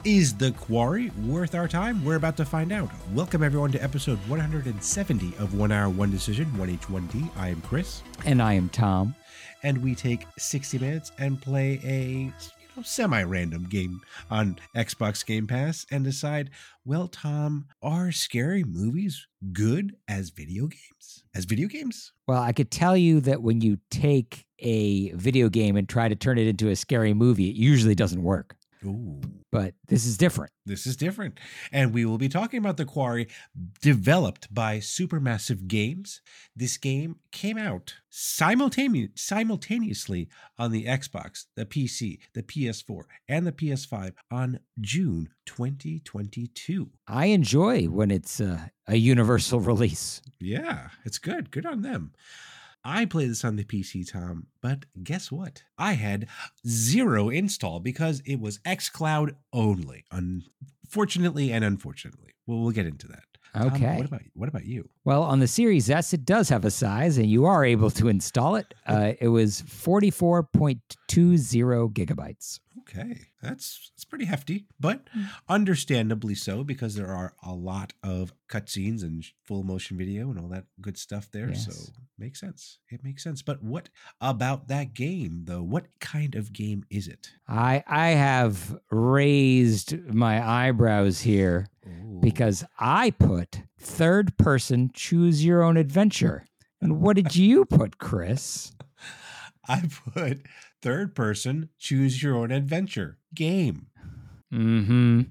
Is The Quarry worth our time? We're about to find out. Welcome everyone to episode 170 of 1 Hour, 1 Decision, 1H1D. I am Chris. And I am Tom. And we take 60 minutes and play a semi-random game on Xbox Game Pass and decide, well, Tom, are scary movies good as video games? As video games? Well, I could tell you that when you take a video game and try to turn it into a scary movie, it usually doesn't work. Ooh. But this is different. This is different. And we will be talking about The Quarry, developed by Supermassive Games. This game came out simultaneously on the Xbox, the PC, the PS4, and the PS5 on June 2022. I enjoy when it's a universal release. Yeah, it's good. Good on them. I played this on the PC, Tom, but guess what? I had 0 install because it was xCloud only, unfortunately and unfortunately. Well, we'll get into that. Okay. Tom, what about you? Well, on the Series S, it does have a size, and you are able to install it. It was 44.20 gigabytes. Okay, that's pretty hefty, but understandably so, because there are a lot of cutscenes and full motion video and all that good stuff there. Yes. So makes sense. It makes sense. But what about that game, though? What kind of game is it? I have raised my eyebrows here because I put third person choose your own adventure. And what did you put, Chris? I put third person choose your own adventure game. Mm-hmm.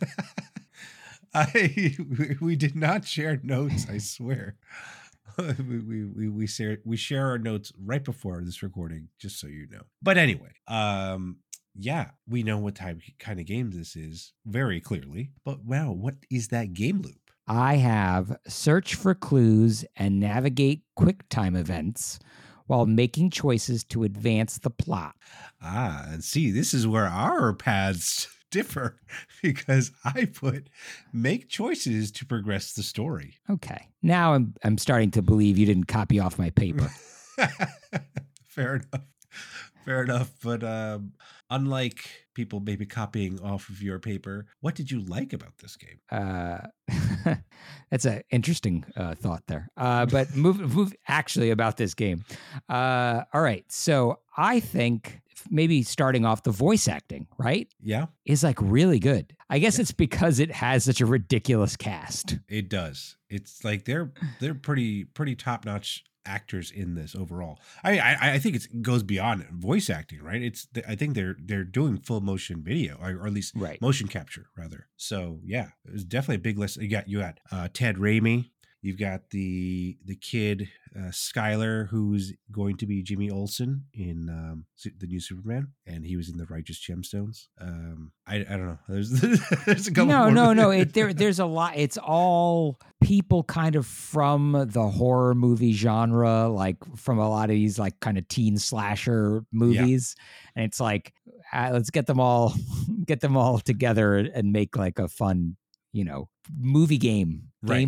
We did not share notes, I swear. We share our notes right before this recording, just so you know. But anyway, yeah, we know what kind of game this is very clearly. But wow, what is that game loop? I have search for clues and navigate QuickTime events while making choices to advance the plot. And see, this is where our paths differ, because I put make choices to progress the story. Okay. Now I'm starting to believe you didn't copy off my paper. Fair enough. But unlike people maybe copying off of your paper, what did you like about this game? That's an interesting thought there. But move actually about this game. All right. So I think maybe starting off the voice acting, right? Yeah. Is like really good. I guess it's because it has such a ridiculous cast. It does. It's like they're pretty top-notch actors in this overall. I think it goes beyond voice acting, right? I think they're doing full motion video, or at least motion capture rather. So yeah, it was definitely a big list. You got Ted Raimi. You've got the kid Skylar, who's going to be Jimmy Olsen in the new Superman, and he was in the Righteous Gemstones. I don't know. There's a couple. No. There's a lot. It's all people kind of from the horror movie genre, like from a lot of these like kind of teen slasher movies, and it's like let's get them all together and make like a fun, movie game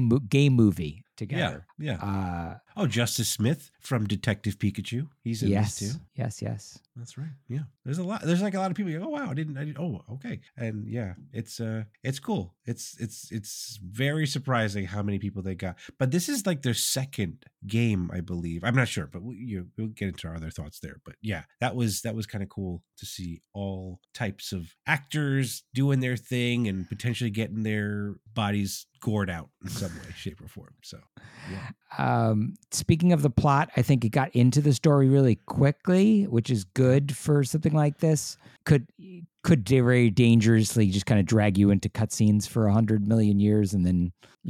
movie together. Yeah. Justice Smith from Detective Pikachu. He's in this too. Yes. That's right. Yeah. There's like a lot of people go, oh wow, I didn't oh, okay. And yeah, it's cool. It's very surprising how many people they got. But this is like their second game, I believe. I'm not sure, but we'll get into our other thoughts there. But yeah, that was kind of cool to see all types of actors doing their thing and potentially getting their bodies gored out in some way, shape, or form. So yeah. Speaking of the plot, I think it got into the story really quickly, which is good for something like this. Could very dangerously just kind of drag you into cutscenes for 100 million years, and then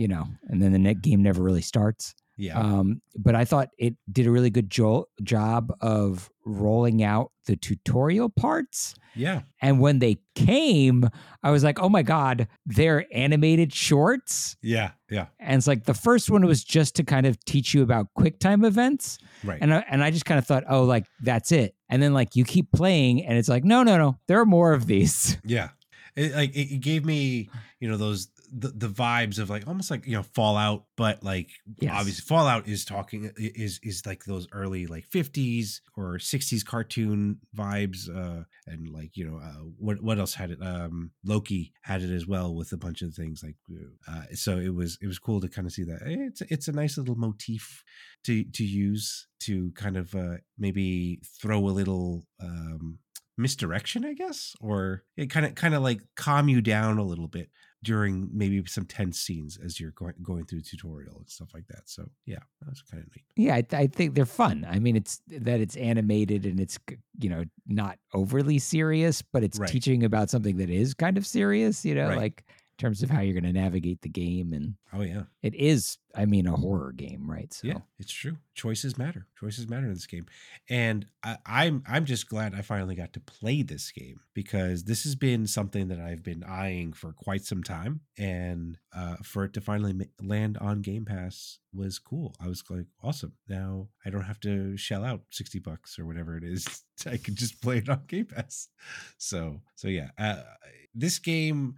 the game never really starts. Yeah. But I thought it did a really good job of rolling out the tutorial parts. Yeah. And when they came, I was like, oh my God, they're animated shorts. Yeah. And it's like the first one was just to kind of teach you about QuickTime events. Right. And I just kind of thought, oh, like that's it. And then like you keep playing and it's like, no, there are more of these. Yeah. it gave me, those the vibes of like almost like, Fallout, but like obviously Yes. Fallout is talking is like those early like 50s or 60s cartoon vibes, and like, what else had it? Loki had it as well with a bunch of things like, so it was cool to kind of see that. It's a nice little motif to use to kind of maybe throw a little misdirection, I guess, or it kind of like calm you down a little bit during maybe some tense scenes as you're going through tutorial and stuff like that. So yeah, that's kind of neat. Yeah, I think they're fun. I mean, it's animated and it's not overly serious, but it's Right. teaching about something that is kind of serious. Right. Like in terms of how you're going to navigate the game, and Oh yeah. it is, I mean, a horror game, right? So Yeah, it's true. Choices matter. Choices matter in this game, and I'm just glad I finally got to play this game, because this has been something that I've been eyeing for quite some time, and for it to finally land on Game Pass was cool. I was like, awesome. Now I don't have to shell out $60 or whatever it is. I can just play it on Game Pass. So yeah, this game,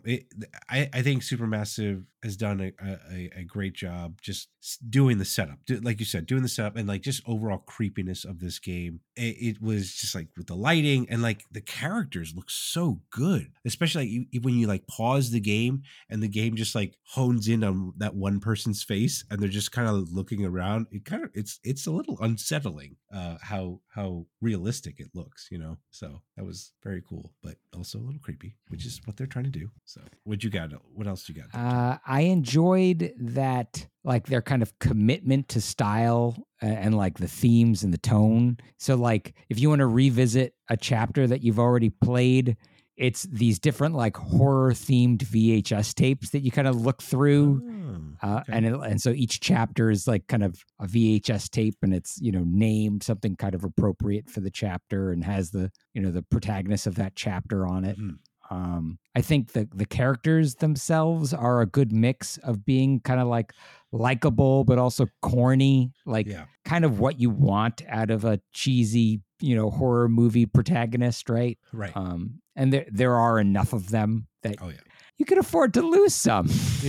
I think Supermassive has done a great job just doing the setup, like you said, doing the setup, and like just overall creepiness of this game. It was just like with the lighting, and like the characters look so good, especially like when you like pause the game and the game just like hones in on that one person's face and they're just kind of looking around. It's a little unsettling, how realistic it looks, so that was very cool, but also a little creepy, which is what they're trying to do. So what else you got there, I enjoyed that, like their kind of commitment to style and like the themes and the tone. So like if you want to revisit a chapter that you've already played, it's these different like horror themed VHS tapes that you kind of look through. Okay. And so each chapter is like kind of a VHS tape, and it's, named something kind of appropriate for the chapter and has the, the protagonist of that chapter on it. Mhm. I think the characters themselves are a good mix of being kind of like likable, but also corny, like Yeah. kind of what you want out of a cheesy, horror movie protagonist, right? Right. And there are enough of them that Oh yeah. you can afford to lose some.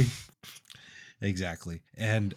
Exactly. And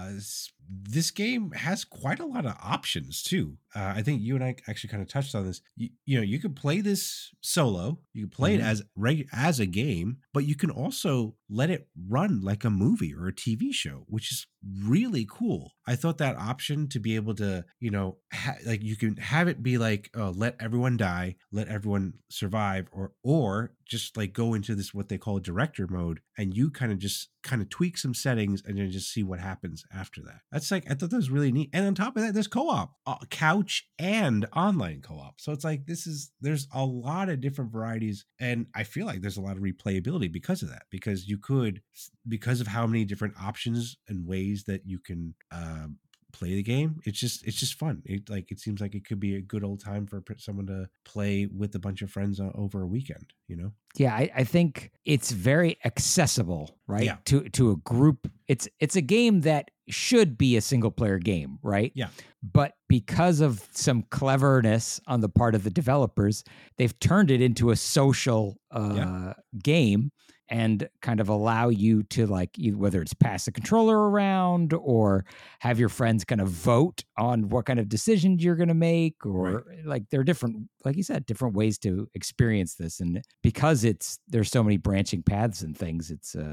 this game has quite a lot of options too. I think you and I actually kind of touched on this. You could play this solo. You can play it as a game, but you can also let it run like a movie or a TV show, which is really cool. I thought that option to be able to, like you can have it be like, oh, let everyone die, let everyone survive, or just like go into this what they call director mode, and you kind of tweak some settings and then just see what happens after that. That's like, I thought that was really neat. And on top of that, there's co-op, couch and online co-op. So it's like there's a lot of different varieties, and I feel like there's a lot of replayability because of that, because of how many different options and ways that you can play the game. It's just fun. It seems like it could be a good old time for someone to play with a bunch of friends over a weekend. Yeah, I think it's very accessible, right? Yeah. To a group. It's a game that should be a single player game, right? Yeah. But because of some cleverness on the part of the developers, they've turned it into a social game, and kind of allow you to like, whether it's pass the controller around or have your friends kind of vote on what kind of decisions you're going to make, or like there are different, like you said, different ways to experience this. And because there's so many branching paths and things,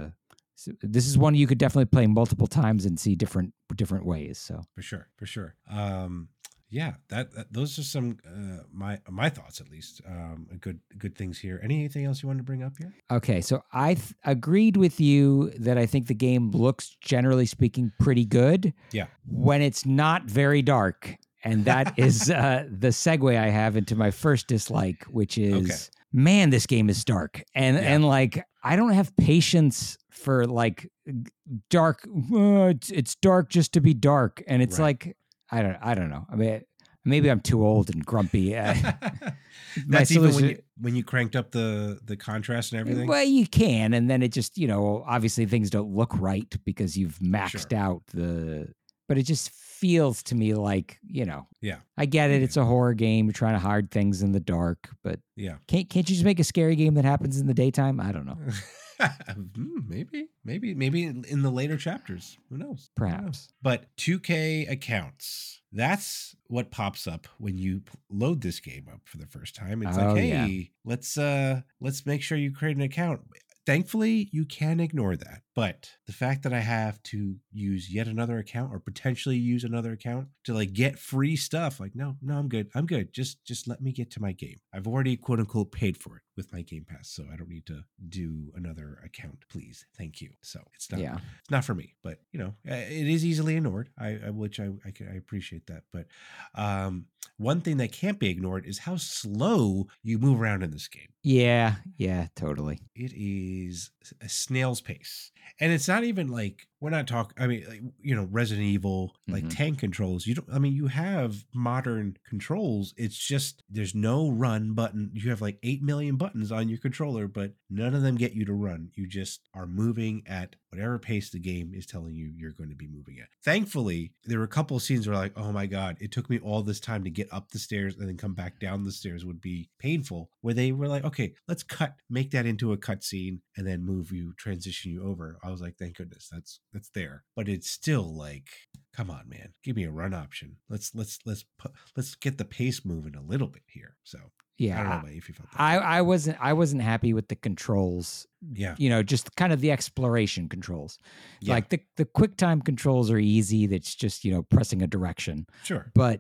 this is one you could definitely play multiple times and see different ways. So for sure. Yeah, that those are some my thoughts, at least. Good things here. Anything else you wanted to bring up here? Okay, so I agreed with you that I think the game looks, generally speaking, pretty good. Yeah. When it's not very dark, and that is the segue I have into my first dislike, which is, man, this game is dark, and like I don't have patience for like dark. It's dark just to be dark, and it's like. I don't know. I mean, maybe I'm too old and grumpy. That's even when you cranked up the contrast and everything. Well, you can, and then it just, obviously things don't look right because you've maxed out the but it just feels to me like, Yeah. I get it. Okay. It's a horror game. You're trying to hide things in the dark, but Yeah. can't you just make a scary game that happens in the daytime? I don't know. Maybe in the later chapters. Who knows? Perhaps. But 2K accounts. That's what pops up when you load this game up for the first time. It's like, hey, let's make sure you create an account. Thankfully, you can ignore that. But the fact that I have to use yet another account or potentially use another account to like get free stuff, like, no, I'm good. I'm good. Just let me get to my game. I've already quote unquote paid for it with my Game Pass, so I don't need to do another account, please. Thank you. So it's not for me, but it is easily ignored. I appreciate that. But one thing that can't be ignored is how slow you move around in this game. Yeah, totally. It is a snail's pace. And it's not even like, we're not talking, I mean, like, Resident Evil, like tank controls. You have modern controls. It's just, there's no run button. You have like 8 million buttons on your controller, but none of them get you to run. You just are moving at whatever pace the game is telling you you're going to be moving at. Thankfully, there were a couple of scenes where like, oh my God, it took me all this time to get up the stairs and then come back down the stairs would be painful, where they were like, okay, let's make that into a cut scene and then transition you over. I was like, thank goodness that's there. But it's still like, come on, man, give me a run option. Let's get the pace moving a little bit here. So yeah, I don't know if you felt that. I wasn't happy with the controls. Yeah, just kind of the exploration controls. Yeah. Like the QuickTime controls are easy. That's just pressing a direction. Sure. But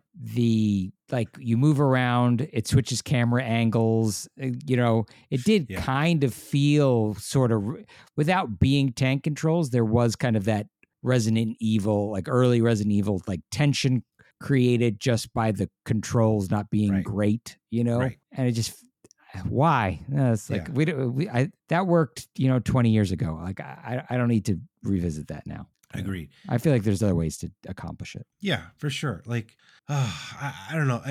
you move around, it switches camera angles. It did kind of feel sort of, without being tank controls, there was kind of that Resident Evil, like early Resident Evil, like tension created just by the controls not being great, Right. And it just, why? It's like that worked, 20 years ago. Like I don't need to revisit that now. Agreed. I feel like there's other ways to accomplish it. Yeah, for sure. Like, I don't know.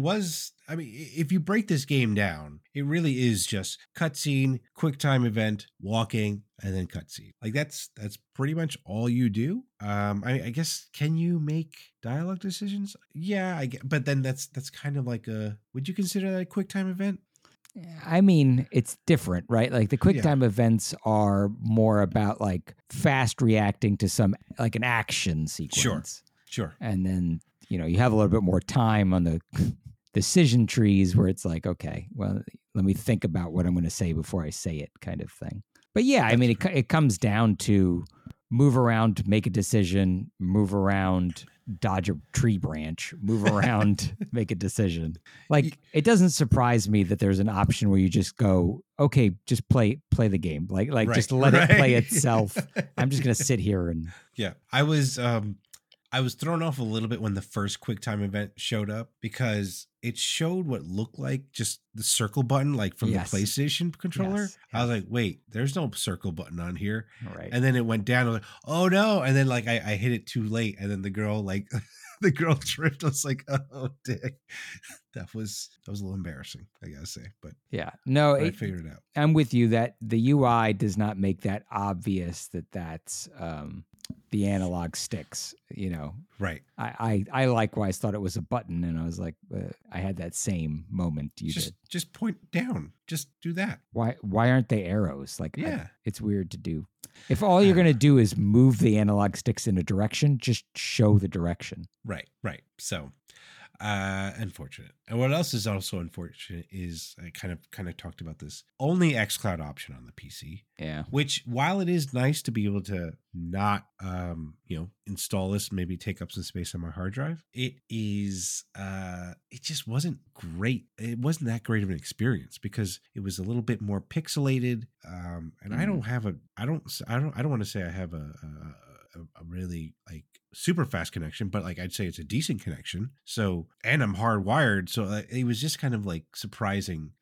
If you break this game down, it really is just cutscene, QuickTime event, walking, and then cutscene. Like that's pretty much all you do. I guess, can you make dialogue decisions? Yeah, but then that's kind of like would you consider that a QuickTime event? I mean, it's different, right? Like the QuickTime events are more about like fast reacting to some, like an action sequence. Sure. And then, you have a little bit more time on the decision trees where it's like, okay, well, let me think about what I'm going to say before I say it, kind of thing. But yeah, it comes down to move around, make a decision, move around, dodge a tree branch, move around, make a decision. Like, it doesn't surprise me that there's an option where you just go, okay, just play the game. Like just let it play itself. I'm just going to sit here and. Yeah. I was thrown off a little bit when the first QuickTime event showed up, because it showed what looked like just the circle button, like from the PlayStation controller. Yes. I was like, wait, there's no circle button on here. Right. And then it went down. I was like, oh no. And then like I hit it too late. And then the girl tripped. I was like, oh, dick. That was a little embarrassing, I gotta say. But yeah, no, I figured it out. I'm with you that the UI does not make that obvious that's the analog sticks, Right. I likewise thought it was a button, and I was like, I had that same moment you did. Just point down. Just do that. Why aren't they arrows? Like, yeah, it's weird to do. If all you're going to do is move the analog sticks in a direction, just show the direction. Right. So, unfortunate. And what else is also unfortunate is, I kind of talked about this, only xCloud option on the PC. Yeah. Which, while it is nice to be able to not install this, maybe take up some space on my hard drive, it just wasn't great. It wasn't that great of an experience, because it was a little bit more pixelated. And I don't want to say I have a really like super fast connection, but like I'd say it's a decent connection. So, and I'm hardwired. So it was just kind of like surprising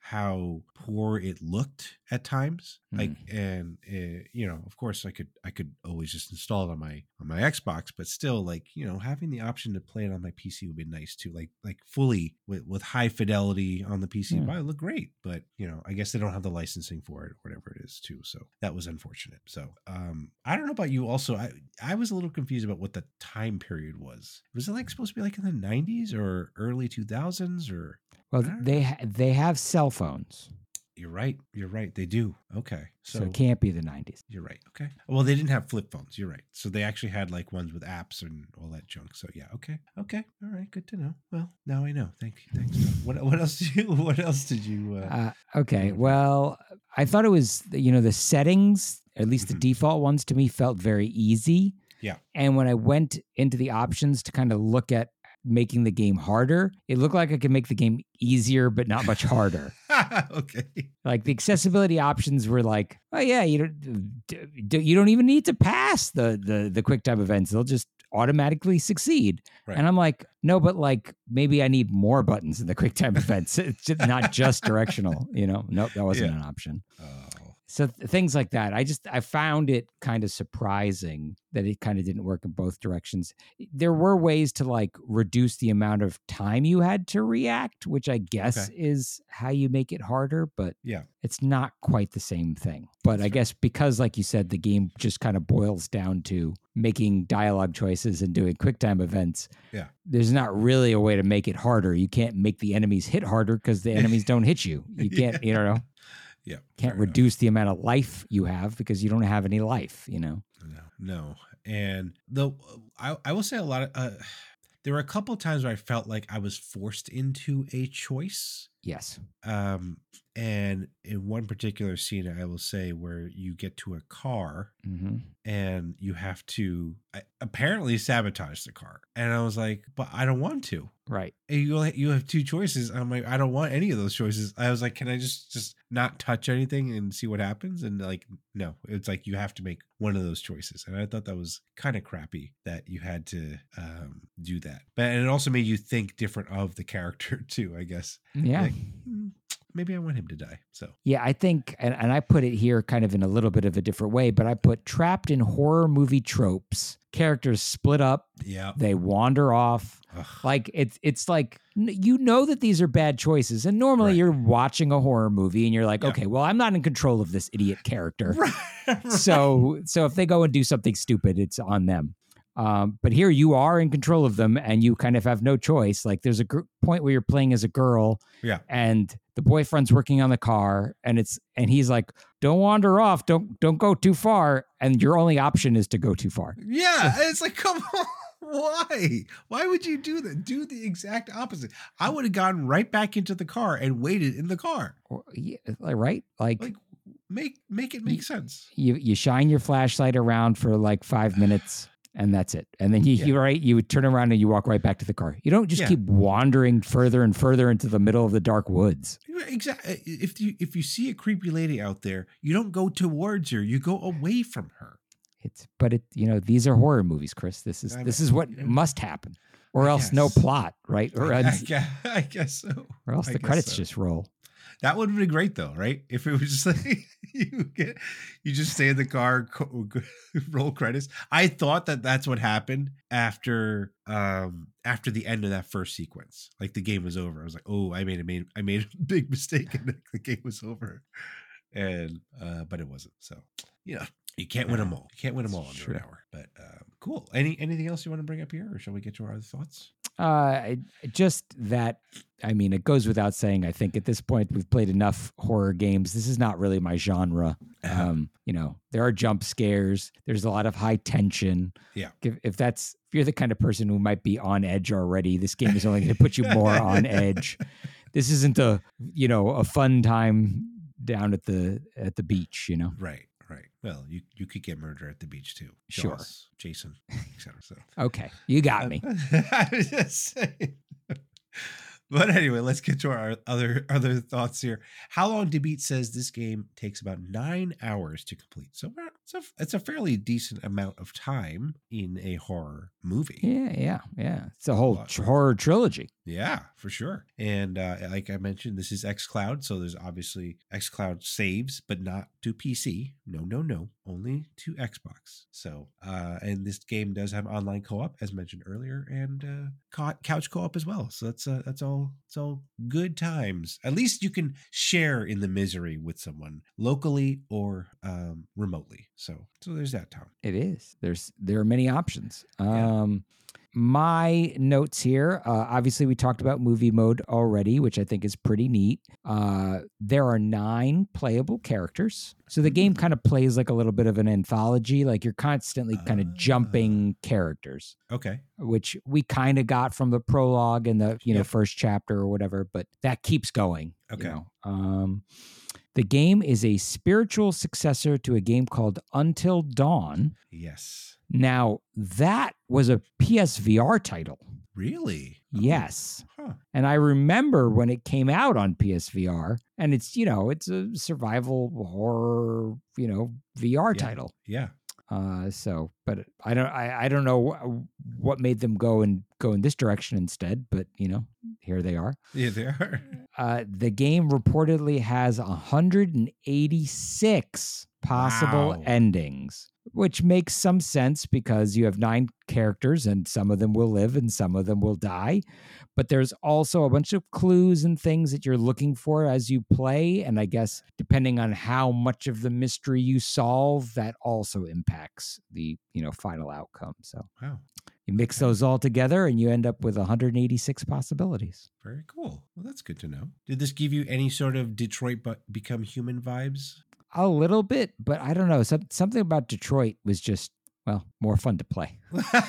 how poor it looked at times. Like, Mm. and you know, of course, I could always just install it on my Xbox, but still, like, you know, having the option to play it on my PC would be nice too. Like fully with high fidelity on the PC, Mm. probably look great. But you know, I guess they don't have the licensing for it or whatever it is too. So that was unfortunate. So I don't know about you. Also, I was a little confused about what the time period was. Was it like supposed to be like in the 90s or early 2000s or? Well, I don't know. they have cell phones, You're right. You're right. They do. Okay. so it So can't be the 90s. you're right. Okay. Well, they didn't have flip phones. You're right. So they actually had like ones with apps and all that junk. So yeah. Okay. Okay. All right. Good to know. Well, now I know. Thank you. Thanks. John. What else did you? What else did you? Okay, remember? well, I thought it was, the settings, at least the Mhm. default ones to me, felt very easy. Yeah. And when I went into the options to kind of look at making the game harder, it looked like I could make the game easier, but not much harder. Okay. Like the accessibility options were like, oh yeah, you don't even need to pass the quick time events; they'll just automatically succeed. Right. And I'm like, no, but like maybe I need more buttons in the quick time events. It's just not just directional. Nope, that wasn't Yeah. an option. Oh. So things like that. I found it kind of surprising that it kind of didn't work in both directions. There were ways to like reduce the amount of time you had to react, which I guess Okay. is how you make it harder, but Yeah. it's not quite the same thing. But I guess because, like you said, the game just kind of boils down to making dialogue choices and doing quick time events. Yeah. There's not really a way to make it harder. You can't make the enemies hit harder because the enemies don't hit you. You can't, Yeah. can't fair enough. reduce the amount of life you have because you don't have any life, No. And though I will say a lot of there were a couple of times where I felt like I was forced into a choice. Yes. And in one particular scene, I will say where you get to a car Mm-hmm. and you have to apparently sabotage the car. And I was like, but I don't want to. Right. And you have two choices. I'm like, I don't want any of those choices. I was like, can I just not touch anything and see what happens? And like, no, it's like you have to make one of those choices. And I thought that was kind of crappy that you had to do that. And it also made you think different of the character too, I guess. Yeah. Like, maybe I want him to die. So Yeah, I think, and I put it here kind of in a little bit of a different way, but I put trapped in horror movie tropes. Characters split up. yeah, They wander off. Ugh. Like it's like that these are bad choices, and normally Right. you're watching a horror movie and you're like, Yeah. okay, well, I'm not in control of this idiot character, Right. so if they go and do something stupid, it's on them. But here you are in control of them, and you kind of have no choice. Like there's a point where you're playing as a girl, Yeah. and the boyfriend's working on the car, and he's like, "Don't wander off, don't go too far," and your only option is to go too far. Yeah, it's like, come on. Why would you do that? Do the exact opposite. I would have gone right back into the car and waited in the car. Yeah, right? Like make it make sense. you shine your flashlight around for like 5 minutes, and that's it. And then you would turn around and you walk right back to the car. You don't just keep wandering further and further into the middle of the dark woods. Exactly. If you see a creepy lady out there, you don't go towards her. You go away from her. These are horror movies, Chris. This is what must happen, or else no plot, right? Or I guess so. Or else the credits just roll. That would have been great though, right? If it was just like you just stay in the car, roll credits. I thought that's what happened after the end of that first sequence. Like the game was over. I was like, oh, I made a big mistake, and the game was over. And but it wasn't. So you can't win them all. You can't win them all under an hour. But cool. Anything else you want to bring up here, or shall we get to our other thoughts? Just that. I mean, it goes without saying. I think at this point we've played enough horror games. This is not really my genre. There are jump scares. There's a lot of high tension. Yeah. If you're the kind of person who might be on edge already, this game is only going to put you more on edge. This isn't a fun time down at the beach. Right. Well, you could get murder at the beach too. Sure. Jaws, Jason, etc. So okay, you got me. I was just saying. But anyway, let's get to our other thoughts here. How long Debeat says this game takes about 9 hours to complete. So it's a fairly decent amount of time in a horror movie. Yeah. It's a whole horror trilogy. Yeah, for sure. And like I mentioned, this is xCloud, so there's obviously xCloud saves, but not to PC. No, only to Xbox. So, and this game does have online co-op, as mentioned earlier, and couch co-op as well. So that's all good times. At least you can share in the misery with someone locally or remotely. So there's that, Tom. It is. There are many options. Yeah. My notes here, obviously we talked about movie mode already, which I think is pretty neat. There are 9 playable characters. So the game kind of plays like a little bit of an anthology. Like you're constantly kind of jumping characters. Okay. Which we kind of got from the prologue and the first chapter or whatever, but that keeps going. Okay. The game is a spiritual successor to a game called Until Dawn. Yes. Now, that was a PSVR title. Really? Yes. Huh. And I remember when it came out on PSVR, and it's a survival horror, VR title. Yeah. But I don't know what made them go in this direction instead, but here they are. Yeah, they are. The game reportedly has 186 possible endings, which makes some sense because you have 9 characters and some of them will live and some of them will die. But there's also a bunch of clues and things that you're looking for as you play. And I guess depending on how much of the mystery you solve, that also impacts the, final outcome. So you mix those all together and you end up with 186 possibilities. Very cool. Well, that's good to know. Did this give you any sort of Detroit Become Human vibes? A little bit, but I don't know. Something about Detroit was just, more fun to play.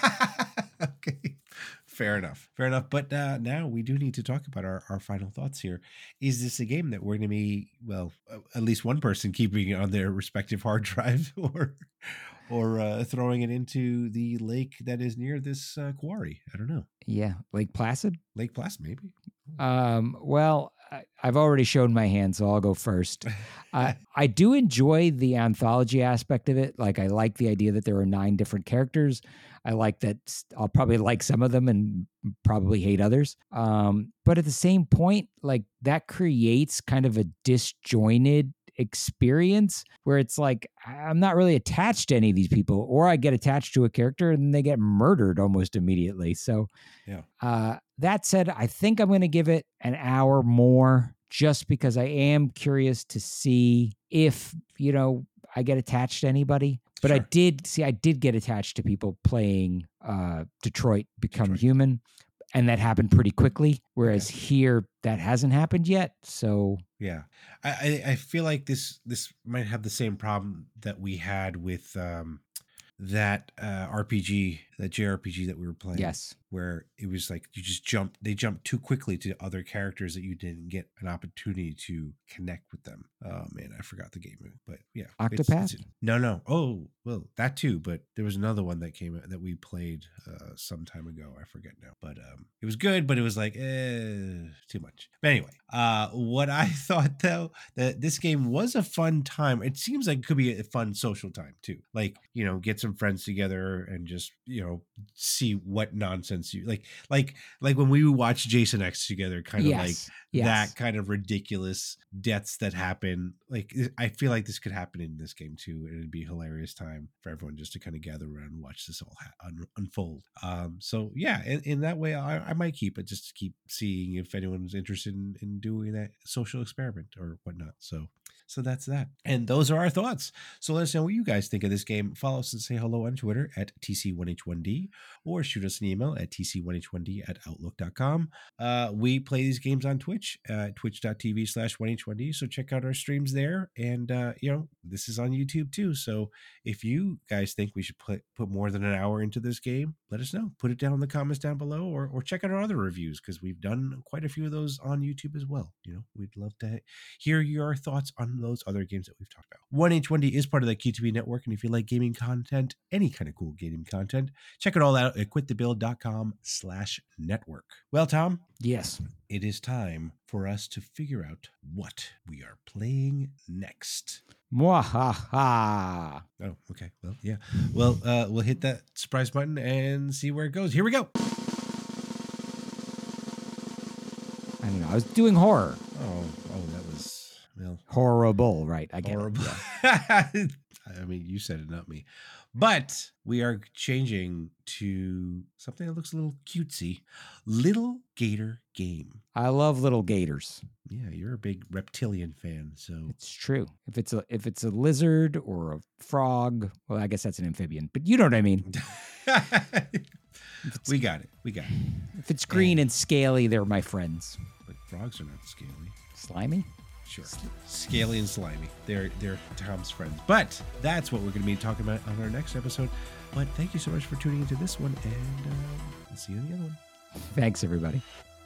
Okay. Fair enough. But now we do need to talk about our final thoughts here. Is this a game that we're going to be, at least one person keeping it on their respective hard drive or throwing it into the lake that is near this quarry? I don't know. Yeah. Lake Placid? Lake Placid, maybe. Well, I've already shown my hand, so I'll go first. I do enjoy the anthology aspect of it. Like, I like the idea that there are 9 different characters. I like that I'll probably like some of them and probably hate others. But at the same point, like, that creates kind of a disjointed experience where it's like I'm not really attached to any of these people, or I get attached to a character and they get murdered almost immediately. So that said, I think I'm going to give it an hour more just because I am curious to see if I get attached to anybody. But I did get attached to people playing Detroit Become Human, and that happened pretty quickly. Whereas here, that hasn't happened yet. So yeah, I feel like this might have the same problem that we had with that RPG, that JRPG that we were playing. Yes. Where it was like they jumped too quickly to other characters that you didn't get an opportunity to connect with them. Oh man, I forgot the game, but yeah. Octopath? No. Oh, well, that too, but there was another one that came out that we played some time ago. I forget now. But it was good, but it was like too much. But anyway, what I thought though, that this game was a fun time. It seems like it could be a fun social time too. Like, get some friends together and just, see what nonsense you like when we watch Jason X together, kind of that kind of ridiculous deaths that happen. Like, I feel like this could happen in this game too, and it'd be a hilarious time for everyone just to kind of gather around and watch this all unfold. So yeah, in that way, I might keep it just to keep seeing if anyone's interested in doing that social experiment or whatnot. So that's that. And those are our thoughts. So let us know what you guys think of this game. Follow us and say hello on Twitter at TC1H1D, or shoot us an email at TC1H1D@outlook.com. We play these games on Twitch, twitch.tv/1H1D. So check out our streams there. And, this is on YouTube too. So if you guys think we should put more than an hour into this game, let us know. Put it down in the comments down below, or check out our other reviews, because we've done quite a few of those on YouTube as well. We'd love to hear your thoughts on those other games that we've talked about. 1H1D is part of the Q2B network, and if you like gaming content, any kind of cool gaming content, check it all out at quitthebuild.com/network. Well, Tom? Yes. It is time for us to figure out what we are playing next. Mwahaha. Oh, okay. Well, yeah. Well, we'll hit that surprise button and see where it goes. Here we go. I don't know. I was doing horror. Oh, that was, well, Horrible, right? I get horrible. it. Yeah. I mean, you said it, not me. But we are changing to something that looks a little cutesy. Little Gator Game. I love little gators. Yeah, you're a big reptilian fan, so It's true. If it's a lizard or a frog, well, I guess that's an amphibian. But you know what I mean. we got it. We got it. If it's green and scaly, they're my friends. But frogs are not scaly. Slimy? Sure. Scaly and slimy. They're Tom's friends. But that's what we're going to be talking about on our next episode. But thank you so much for tuning into this one, and we'll see you in the other one. Thanks, everybody.